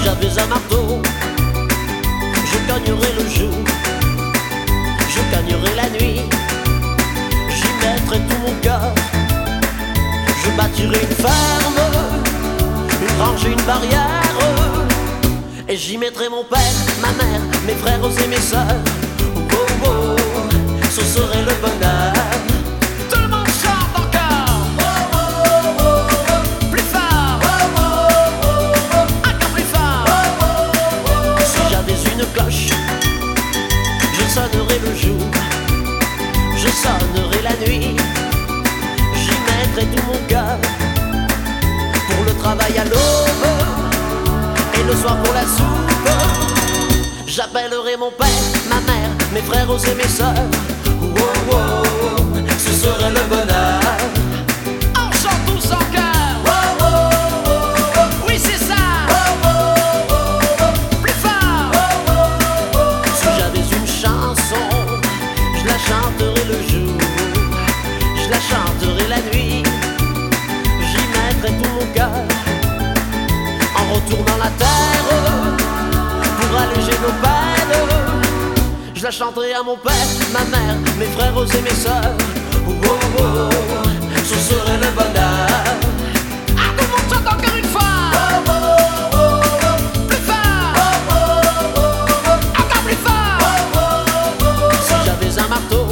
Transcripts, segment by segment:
j'avais un marteau, je gagnerais le jour, je gagnerais la nuit, j'y mettrais tout mon cœur. Je bâtirais une ferme, une grange et une barrière, et j'y mettrais mon père, ma mère, mes frères et mes sœurs. Oh oh oh, ce serait le bonheur. Tout le monde chante encore. Oh oh oh oh, plus fort. Oh oh oh oh, encore plus fort. Oh oh oh, si j'avais une cloche, je sonnerais le jour, je sonnerais la nuit, j'y mettrais tout mon cœur. Pour le travail à l'aube et le soir pour la soupe, j'appellerai mon père, ma mère, mes frères et mes sœurs. Oh oh oh, ce serait le bonheur. On chante tous en cœur. Oh oh oh oh, oui c'est ça. Oh oh oh oh, plus fort. Oh oh oh, si j'avais une chanson, je la chanterais le jour, je la chanterais la nuit, j'y mettrais tout mon cœur. En retournant la terre pour alléger nos peines, je la chanterai à mon père, ma mère, mes frères et mes sœurs. Oh oh oh, ce serait le bonheur. Ah, tout le monde chante encore une fois. Oh oh oh, plus fort. Oh oh oh, encore plus fort. Oh oh oh, si j'avais un marteau,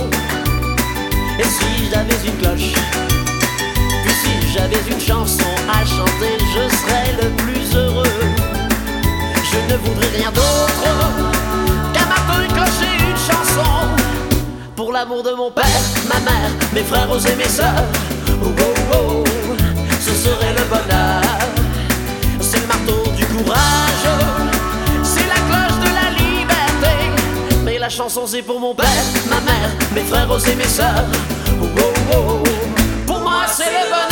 et si j'avais une cloche, puis si j'avais une chanson à chanter, je serais le plus heureux. Je ne voudrais rien d'autre qu'un marteau, une cloche et une chanson, pour l'amour de mon père, ma mère, mes frères et mes sœurs. Oh oh oh, ce serait le bonheur. C'est le marteau du courage, c'est la cloche de la liberté, mais la chanson c'est pour mon père, ma mère, mes frères et mes sœurs. Oh oh oh, pour moi c'est le bonheur.